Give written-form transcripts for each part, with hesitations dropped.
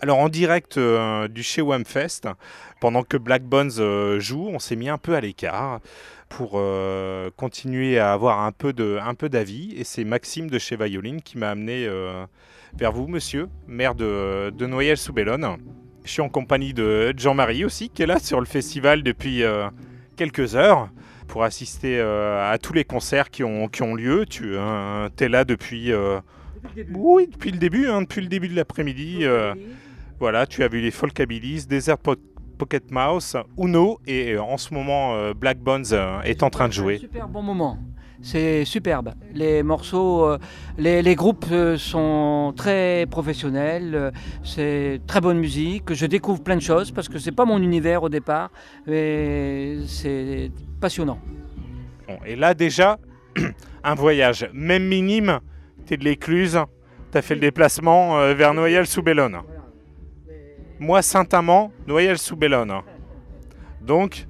Alors en direct du chez Whamfest, pendant que Black Bones joue, on s'est mis un peu à l'écart pour continuer à avoir un peu d'avis. Et c'est Maxime de chez Violine qui m'a amené vers vous, monsieur, maire de Noyelles-sous-Bellone. Je suis en compagnie de Jean-Marie aussi, qui est là sur le festival depuis quelques heures pour assister à tous les concerts qui ont lieu. Tu es là depuis... Oui, depuis le début, depuis le début de l'après-midi. Voilà, tu as vu les Folkabilis, Desert Pocket Mouse, Uno et en ce moment Black Bones est en train de jouer. C'est un super bon moment, c'est superbe. Les morceaux, les groupes sont très professionnels, c'est très bonne musique. Je découvre plein de choses parce que c'est pas mon univers au départ, mais c'est passionnant. Bon, et là déjà, un voyage, même minime, t'es de l'Écluse, t'as fait le déplacement vers Noyelles-sous-Bellone. Moi, Saint-Amand, Noyelles-sous-Bellone. Donc,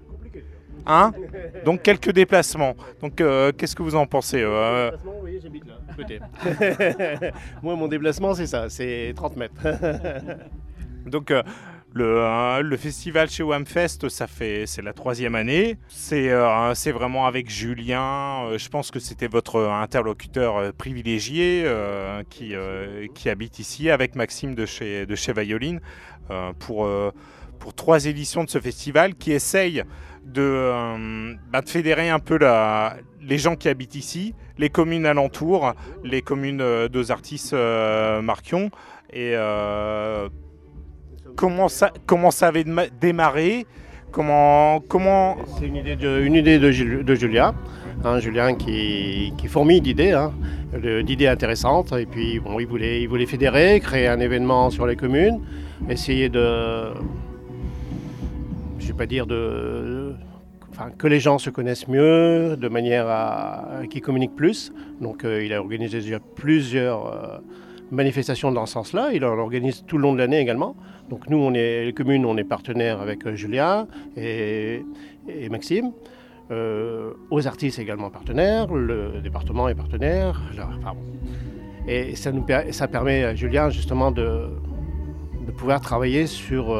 donc quelques déplacements. Donc, qu'est-ce que vous en pensez Déplacement, oui, j'habite là, à côté. Moi, mon déplacement, c'est ça, c'est 30 mètres. Donc, le festival chez Whamfest, c'est la 3e année. C'est vraiment avec Julien. Je pense que c'était votre interlocuteur privilégié qui habite ici, avec Maxime de chez Violine, pour 3 éditions de ce festival qui essaye de fédérer un peu les gens qui habitent ici, les communes alentours, les communes d'Ozartis-Marquion. Et comment ça avait démarré? Comment... C'est une idée de Julien. Julien qui fourmille d'idées, d'idées intéressantes. Et puis bon, il voulait fédérer, créer un événement sur les communes, essayer de... Je ne vais pas dire que les gens se connaissent mieux, de manière à qu'ils communiquent plus. Donc il a organisé déjà plusieurs manifestations dans ce sens-là. Il en organise tout le long de l'année également. Donc nous, les communes, on est partenaires avec Julien et Maxime. Ozartis est également partenaire, le département est partenaire. Et ça permet à Julien justement de pouvoir travailler sur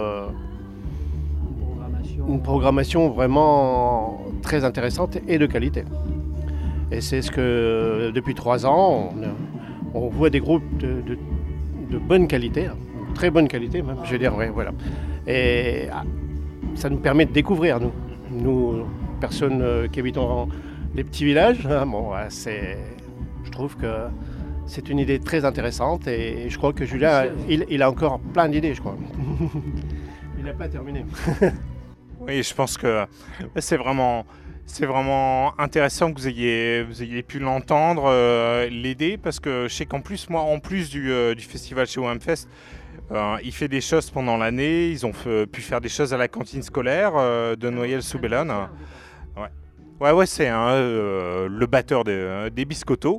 une programmation vraiment très intéressante et de qualité. Et c'est ce que depuis 3 ans, on voit des groupes de bonne qualité, très bonne qualité même, je veux dire, ouais, voilà. Et ça nous permet de découvrir, nous personnes qui habitent dans les petits villages. Je trouve que c'est une idée très intéressante et je crois que Julien, il a encore plein d'idées, je crois. Il n'a pas terminé. Oui, je pense que c'est vraiment intéressant que vous ayez pu l'entendre, l'aider, parce que je sais qu'en plus, moi, en plus du festival chez Whamfest, il fait des choses pendant l'année. Ils ont pu faire des choses à la cantine scolaire de Noyelles-sous-Bellone. Ouais, c'est le batteur des Biscottos.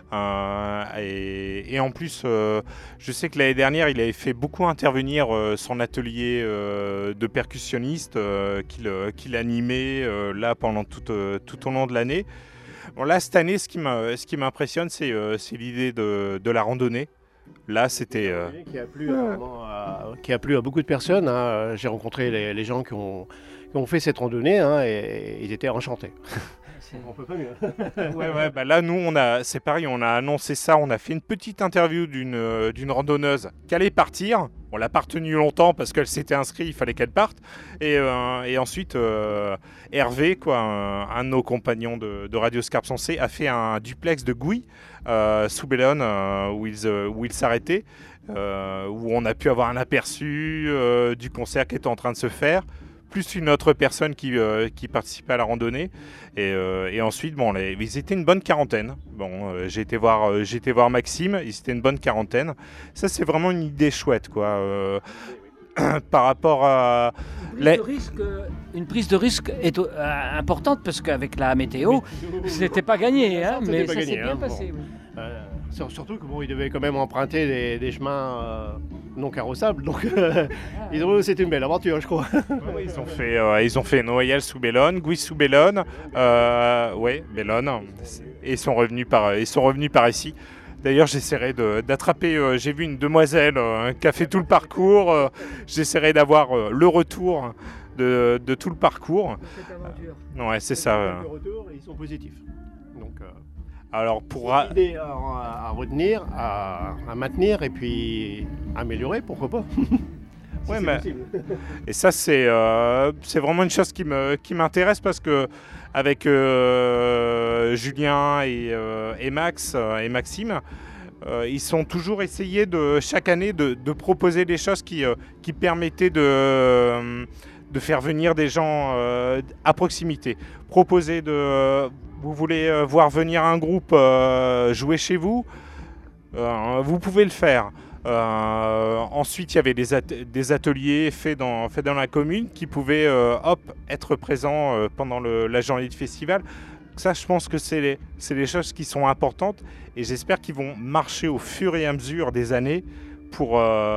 Et en plus, je sais que l'année dernière, il avait fait beaucoup intervenir son atelier de percussionniste qu'il animait là pendant tout au long de l'année. Bon, là, cette année, ce qui m'impressionne, c'est l'idée de la randonnée. Là, c'était... Qui a plu à beaucoup de personnes. J'ai rencontré les gens qui ont fait cette randonnée et ils étaient enchantés. On peut pas mieux. Ouais, là, nous, c'est pareil, on a annoncé ça, on a fait une petite interview d'une randonneuse qui allait partir. On l'a pas retenue longtemps parce qu'elle s'était inscrite, il fallait qu'elle parte. Et ensuite, Hervé, un de nos compagnons de Radio Scarpe Sensée, a fait un duplex de Gouy sous Bellone où il s'arrêtait, où on a pu avoir un aperçu du concert qui était en train de se faire, plus une autre personne qui participait à la randonnée. Et ensuite, ils étaient une bonne quarantaine. J'ai été voir Maxime, ils étaient une bonne quarantaine. Ça, c'est vraiment une idée chouette, quoi. Par rapport à... Une prise de risque est importante, parce qu'avec la météo, ce n'était pas gagné, mais ça s'est bien passé. Bon. Surtout qu'il devait quand même emprunter des chemins non carrossables, donc c'était une belle aventure, je crois. Ouais, ils ont fait Noyelles-sous-Bellone, Gouy-sous-Bellone, Bellone, et ils sont revenus par ici. D'ailleurs, j'essaierai d'attraper, j'ai vu une demoiselle qui a fait tout le parcours, j'essaierai d'avoir le retour de tout le parcours. Ouais, c'est ça. Le retour, ils sont positifs. Donc, alors pour une idée à retenir, à maintenir et puis améliorer, pourquoi pas. Ouais, mais et ça c'est vraiment une chose qui m'intéresse parce que avec Julien et Max et Maxime, ils sont toujours essayés chaque année de proposer des choses qui permettaient de faire venir des gens à proximité. Proposer vous voulez voir venir un groupe jouer chez vous, vous pouvez le faire. Ensuite, il y avait des ateliers faits dans la commune qui pouvaient être présents pendant la journée du festival. Ça, je pense que c'est les choses qui sont importantes et j'espère qu'ils vont marcher au fur et à mesure des années pour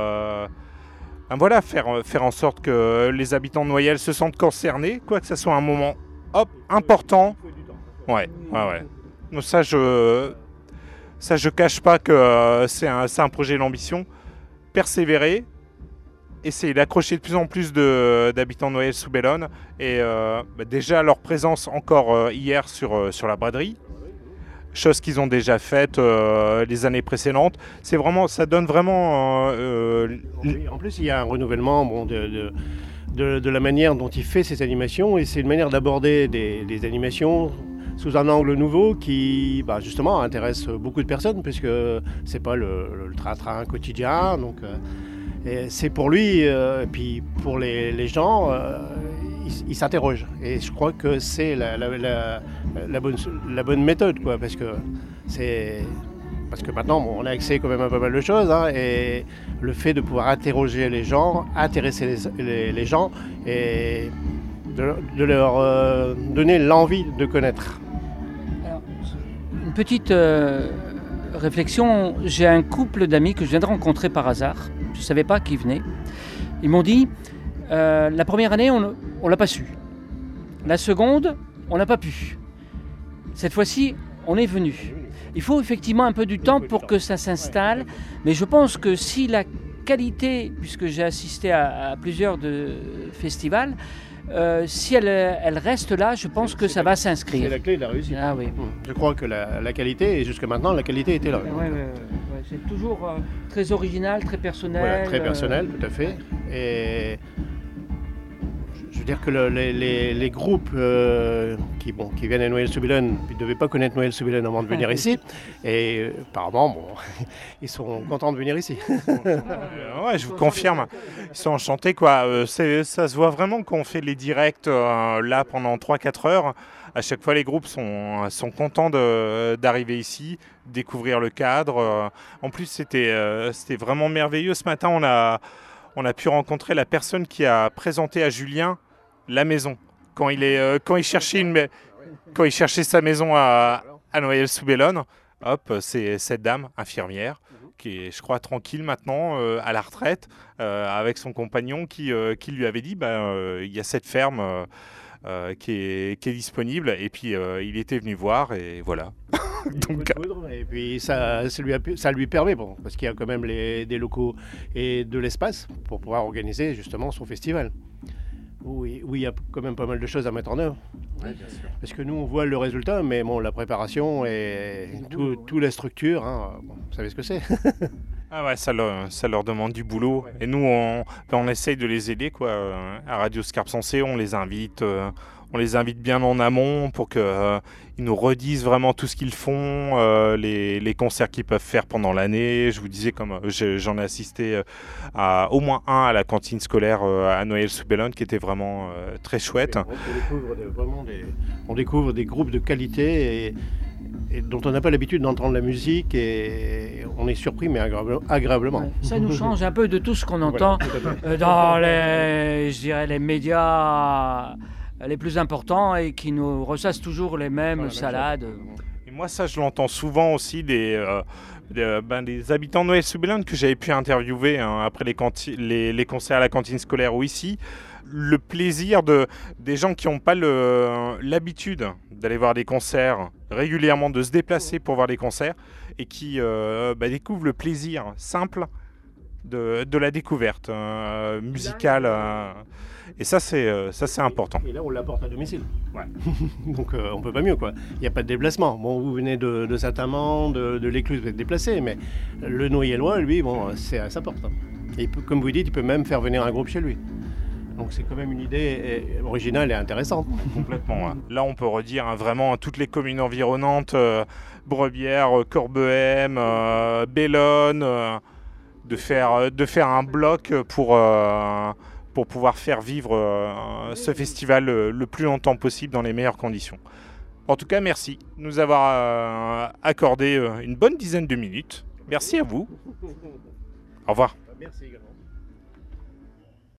faire en sorte que les habitants de Noyelles se sentent concernés, quoi que ce soit un moment important. Ouais. Donc ça, je cache pas que c'est un projet d'ambition. Persévérer, essayer d'accrocher de plus en plus d'habitants de Noyelles-sous-Bellone et déjà leur présence encore hier sur la braderie, chose qu'ils ont déjà faite les années précédentes. Ça donne vraiment. En plus, il y a un renouvellement de la manière dont il fait ces animations et c'est une manière d'aborder des animations sous un angle nouveau qui justement intéresse beaucoup de personnes puisque c'est pas le train-train quotidien. Donc, c'est pour lui et puis pour les gens, ils s'interrogent. Et je crois que c'est la bonne méthode, quoi, parce que maintenant on a accès quand même à pas mal de choses et le fait de pouvoir interroger les gens, intéresser les gens et de leur donner l'envie de connaître. Alors, une petite réflexion, j'ai un couple d'amis que je viens de rencontrer par hasard, je ne savais pas qui venait. Ils m'ont dit, la première année on ne l'a pas su, la seconde on n'a pas pu, cette fois-ci on est venu. Il faut effectivement un peu du temps pour que ça s'installe, mais je pense que si la qualité, puisque j'ai assisté à plusieurs festivals, si elle reste là, je pense que ça va s'inscrire. C'est la clé de la réussite. Ah oui. Je crois que la qualité, et jusque maintenant, la qualité était là. Ouais, c'est toujours très original, très personnel. Voilà, très personnel, tout à fait. Et je veux dire que les groupes qui viennent à Noyelles-sous-Bellone ne devaient pas connaître Noyelles-sous-Bellone avant de venir ici. Et apparemment, ils sont contents de venir ici. Ouais, je vous confirme. Ils sont enchantés, quoi. Ça se voit vraiment qu'on fait les directs là pendant 3-4 heures. À chaque fois, les groupes sont contents d'arriver ici, découvrir le cadre. En plus, c'était vraiment merveilleux. Ce matin, on a pu rencontrer la personne qui a présenté à Julien la maison. Quand il cherchait sa maison à Noyelles-sous-Bellone, c'est cette dame infirmière qui est, je crois, tranquille maintenant à la retraite avec son compagnon qui lui avait dit il y a cette ferme qui est disponible et puis il était venu voir et voilà. Donc, et puis ça lui permet, parce qu'il y a quand même des locaux et de l'espace pour pouvoir organiser justement son festival. Où il y a quand même pas mal de choses à mettre en œuvre. Oui, bien sûr. Parce que nous, on voit le résultat, mais la préparation et toute la structure, vous savez ce que c'est. Ah ouais, ça leur demande du boulot. Ouais. Et nous, on essaye de les aider, quoi. À Radio Scarpe Sensée, on les invite bien en amont pour qu'ils nous redisent vraiment tout ce qu'ils font, les concerts qu'ils peuvent faire pendant l'année. Je vous disais, comme j'en ai assisté à au moins un à la cantine scolaire à Noyelles-sous-Bellone qui était vraiment très chouette. On découvre des groupes de qualité et dont on n'a pas l'habitude d'entendre la musique et on est surpris mais agréablement. Ouais, ça nous change un peu de tout ce qu'on entend dans les médias les plus importants et qui nous ressassent toujours les mêmes salades. Et moi ça je l'entends souvent aussi des habitants de Noyelles-sous-Bellone que j'avais pu interviewer après les concerts à la cantine scolaire ou ici. Le plaisir des gens qui n'ont pas l'habitude d'aller voir des concerts régulièrement, de se déplacer pour voir des concerts et qui découvrent le plaisir simple de la découverte musicale. Et ça, c'est important. Et là, on l'apporte à domicile. Ouais. Donc, on peut pas mieux, quoi. Il n'y a pas de déplacement. Bon, vous venez de Saint-Amand, de l'Écluse, vous êtes déplacé, mais le Noyellois, lui, bon, c'est à sa porte. Et il peut, comme vous dites, il peut même faire venir un groupe chez lui. Donc c'est quand même une idée originale et intéressante. Complètement. Ouais. Là, on peut redire vraiment à toutes les communes environnantes, Brebières, Corbehem, Bellone, de faire un bloc pour pouvoir faire vivre ce festival le plus longtemps possible dans les meilleures conditions. En tout cas, merci de nous avoir accordé une bonne dizaine de minutes. Merci à vous. Au revoir. Merci également.